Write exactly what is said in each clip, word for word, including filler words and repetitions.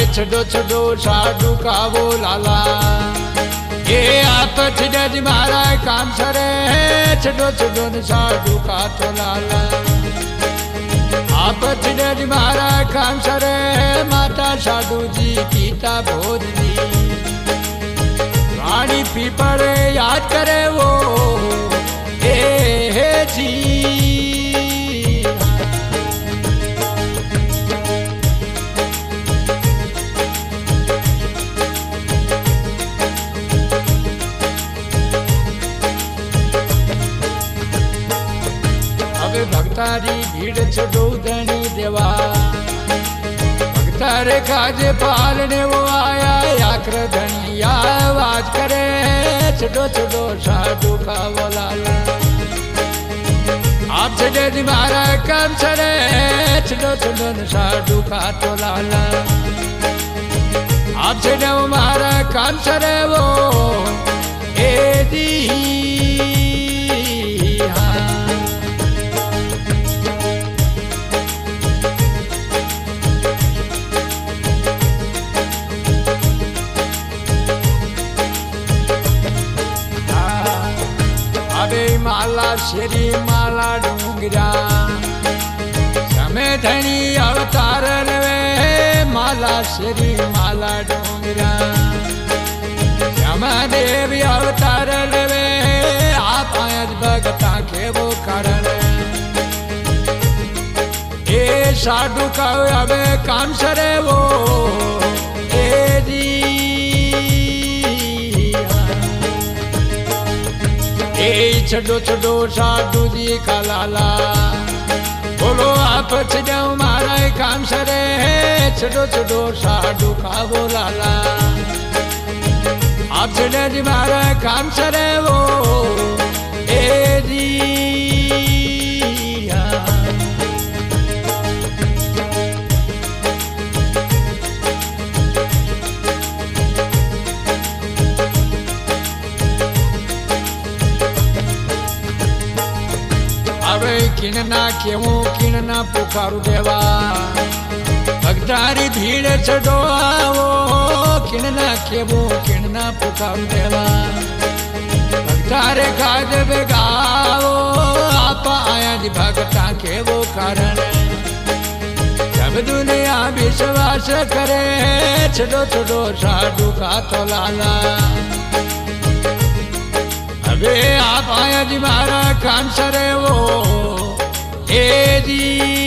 छड़ो छड़ो साधु का वो लाला ये आप छिड़ज मारा काम सरे छड़ो छड़ो साधु का तो लाला आप छिड़ज मारा काम सरे माता साधु जी पिता भोज जी रानी पीपड़े याद करे वो ए हे जी भक्तारी भीड़ छो धनी देवा भक्तारे खाजे पालने वो आया आक्र धनी आवाज करे छो छो साधु का वो लाला आप छे मारा कम सरे छो छो साधु का तो लाला आप छे मारा कम सरे वो ए दी माला श्री माला डूंगरा समय धनी अवतार वे माला श्री माला डूंगरा समय देवी अवतार वे आप भगता के वो कारण ए साधु का अब काम सरे वो ए दी ए छड़ो छड़ो साधु जी का लाला बोलो आप छो मारा काम सरे छड़ो छड़ो साधु का वो लाला आप छड़े मारा काम सरे वो ए जी किनना केवो किनना पुकारू देवा भक्तारी भीड़ छड़ो आवो किनना केवो किनना पुकारू देवा भक्तारे काज बेगावो आप आया जी भक्ता के वो कारण जब दुनिया विश्वास करे छड़ो छड़ो साधु का तो लाला अबे आप आया जी मारा काम सरे वो ए जी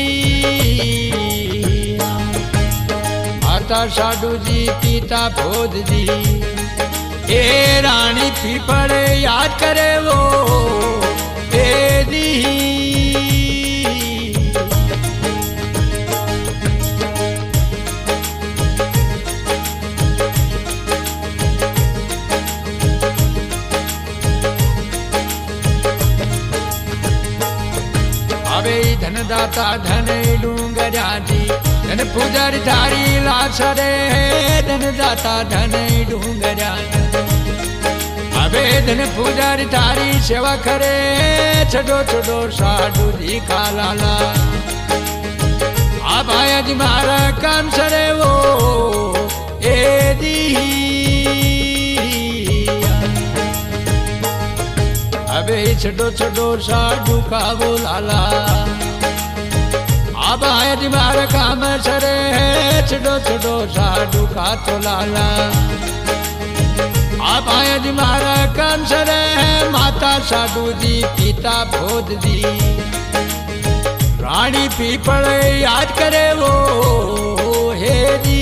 माता साधु जी पिता भोज जी ए रानी पीपड़े याद करे वो ए जी धनदाता धन डूंगरा जी धन पुजारी धारी लासरे धनदाता धन डूंगरा अबे धन पुजारी धारी सेवा करे छड़ो छड़ो साधु जी का लाला आप आया जी मारा काम सरे वो ए दी अबे छड़ो छड़ो साधु का वो लाला अब आया जी मारा काम सरे छड़ो छड़ो साधु का तो लाला आप आया जी मारा काम सरे माता साधु जी पिता भोज जी रानी पीपड़े याद करे वो हे जी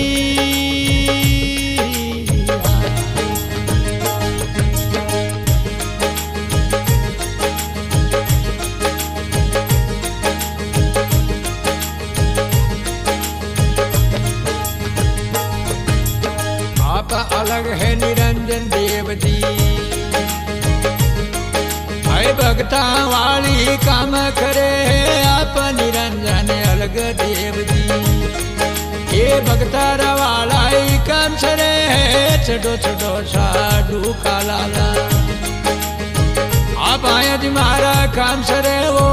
अलग है निरंजन देव जी आए भक्ता वाली काम करे आप निरंजन अलग देव जी ये भक्ता वाला काम सरे छड़ो छड़ो साधु का लाला आप आया जी मारा काम सरे वो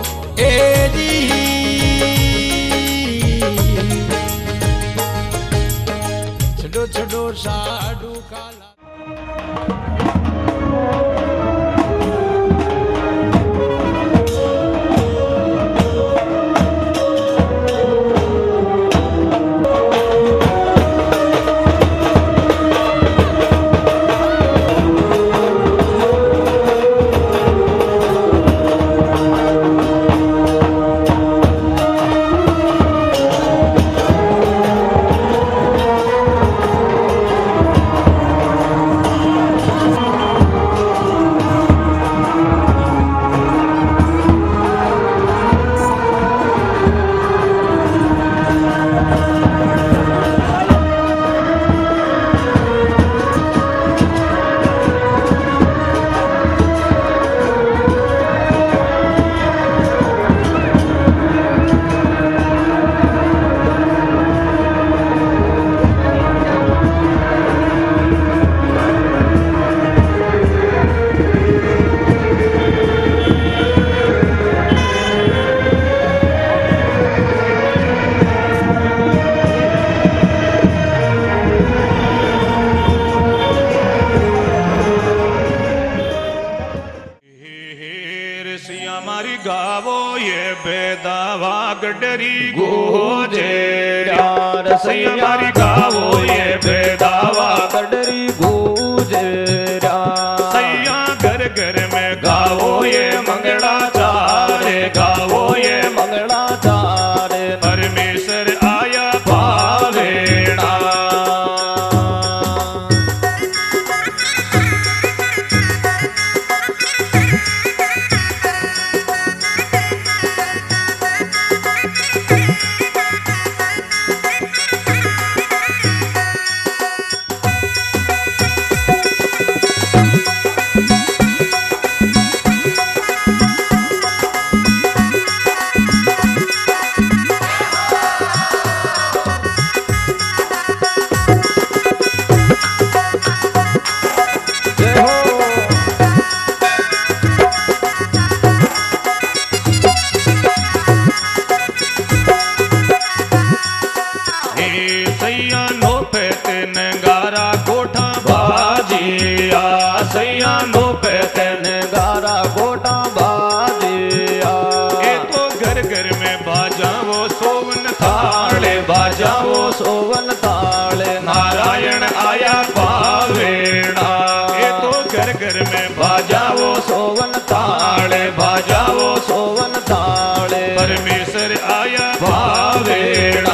ए जी छडो छडो साडू काला। बेदावा गडरी गोजेरा रसैया मारी गावो ये बेदावा गडरी गोजेरा सैया घर घर में गावो ये मंगला चारे गावो ये मंगला चारे परमेश्वर आया भावेड़ा बाजाओ सोवन ताले नारायण आया पावेड़ा ये तो घर घर में बाजाओ सोवन ताले बाजाओ सोवन ताले परमेश्वर आया पावेड़ा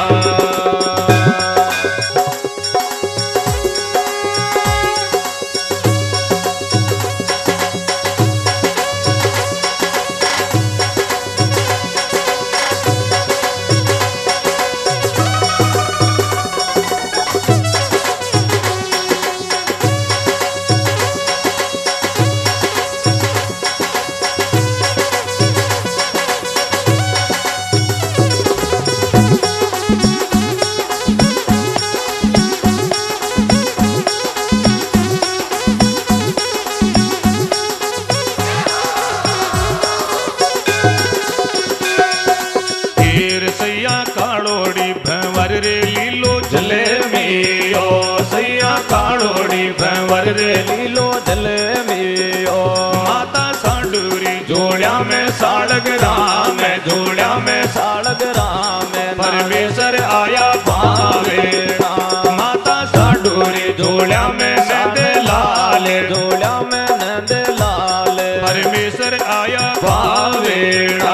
रे लीलो जल मियो माता सांडूरी जोड़िया में साड़ग राम जोड़िया में साड़ग राम परमेश्वर आया पावेड़ा माता सांडूरी जोड़िया में नंद लाल जोड़िया में नंद लाल परमेश्वर आया पावेड़ा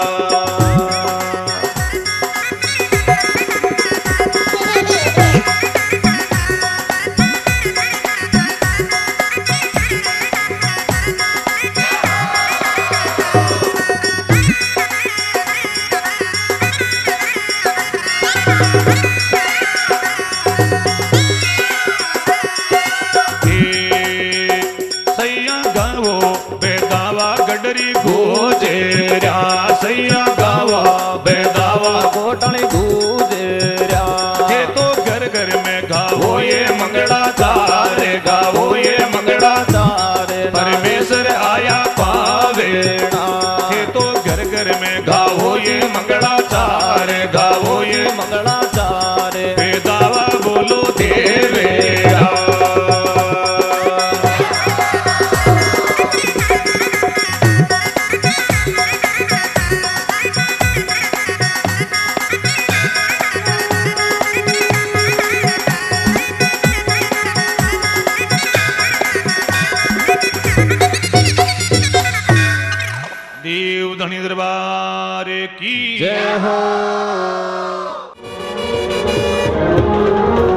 सैया गावा बेदावा गोटली गूंजेरा ये तो घर घर में गावो ये मंगला चारे गावो ये मंगला चारे परमेश्वर आया पावेड़ा ये तो घर घर में गावो ये मंगला चारे गावो ये मंगला चारे बेदावा बोलो देव धनी दरबार की जय हो।